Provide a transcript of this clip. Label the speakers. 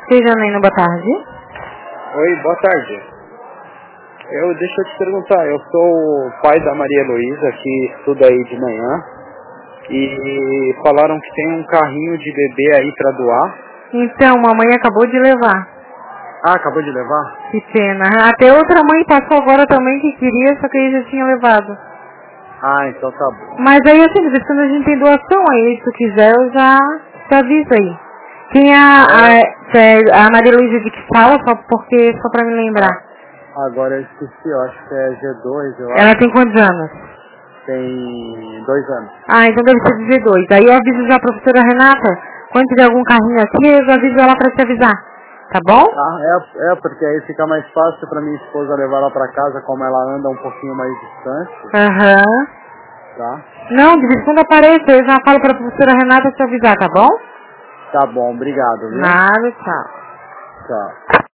Speaker 1: Oi, Janaína, boa tarde.
Speaker 2: Oi, boa tarde. Deixa eu te perguntar, eu sou o pai da Maria Heloísa, que estuda aí de manhã, e falaram que tem um carrinho de bebê aí pra doar.
Speaker 1: Então, mamãe acabou de levar.
Speaker 2: Ah, acabou de levar?
Speaker 1: Que pena. Até outra mãe passou agora também que queria, só que aí já tinha levado.
Speaker 2: Ah, então tá bom.
Speaker 1: Mas aí, assim, quando a gente tem doação aí, se tu quiser, eu já te aviso aí. Quem a Maria Luísa de que fala, só pra me lembrar.
Speaker 2: Agora eu esqueci, eu acho que é G2, eu
Speaker 1: Ela
Speaker 2: acho.
Speaker 1: tem quantos anos?
Speaker 2: Tem 2 anos.
Speaker 1: Ah, então deve ser 12. Aí eu aviso já a professora Renata, quando tiver algum carrinho aqui, eu aviso ela pra te avisar. Tá bom?
Speaker 2: Ah, porque aí fica mais fácil pra minha esposa levar ela pra casa, como ela anda um pouquinho mais distante.
Speaker 1: Aham.
Speaker 2: Tá?
Speaker 1: Não, de vez em quando apareça, eu já falo pra professora Renata te avisar, tá bom?
Speaker 2: Tá bom, obrigado, viu?
Speaker 1: Nada, tchau.
Speaker 2: Tchau.